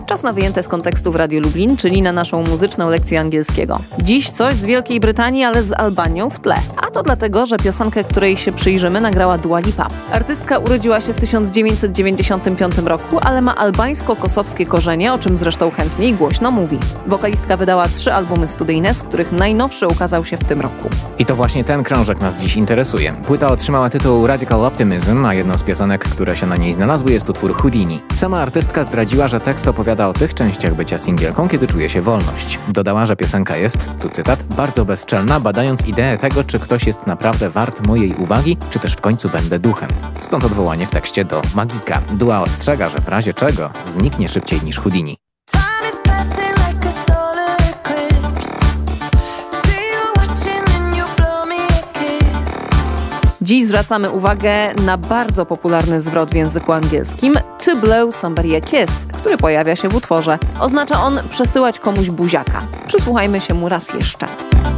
Czas na wyjęte z kontekstu w Radiu Lublin, czyli na naszą muzyczną lekcję angielskiego. Dziś coś z Wielkiej Brytanii, ale z Albanią w tle. A to dlatego, że piosenkę, której się przyjrzymy, nagrała Dua Lipa. Artystka urodziła się w 1995 roku, ale ma albańsko-kosowskie korzenie, o czym zresztą chętnie i głośno mówi. Wokalistka wydała 3 albumy studyjne, z których najnowszy ukazał się w tym roku. I to właśnie ten krążek nas dziś interesuje. Płyta otrzymała tytuł Radical Optimism, a jedną z piosenek, które się na niej znalazły, jest utwór Houdini. Sama artystka zdradziła, że tekst opowiada o tych częściach bycia singielką, kiedy czuje się wolność. Dodała, że piosenka jest, tu cytat, bardzo bezczelna, badając ideę tego, czy ktoś jest naprawdę wart mojej uwagi, czy też w końcu będę duchem. Stąd odwołanie w tekście do magika. Dua ostrzega, że w razie czego zniknie szybciej niż Houdini. Dziś zwracamy uwagę na bardzo popularny zwrot w języku angielskim to blow somebody a kiss, który pojawia się w utworze. Oznacza on przesyłać komuś buziaka. Przysłuchajmy się mu raz jeszcze.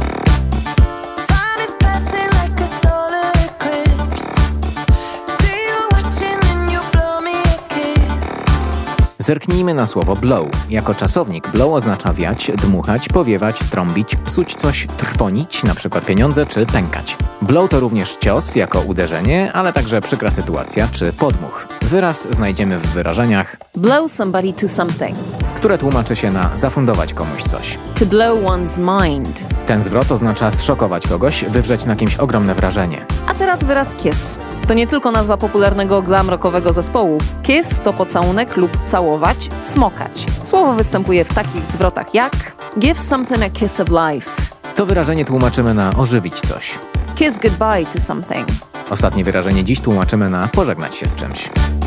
Zerknijmy na słowo blow. Jako czasownik blow oznacza wiać, dmuchać, powiewać, trąbić, psuć coś, trwonić, np. pieniądze czy pękać. Blow to również cios jako uderzenie, ale także przykra sytuacja czy podmuch. Wyraz znajdziemy w wyrażeniach blow somebody to something, które tłumaczy się na zafundować komuś coś. To blow one's mind. Ten zwrot oznacza zszokować kogoś, wywrzeć na kimś ogromne wrażenie. A teraz wyraz kiss. To nie tylko nazwa popularnego glam rockowego zespołu. Kiss to pocałunek lub całować, smokać. Słowo występuje w takich zwrotach jak give something a kiss of life. To wyrażenie tłumaczymy na ożywić coś. Kiss goodbye to something. Ostatnie wyrażenie dziś tłumaczymy na pożegnać się z czymś.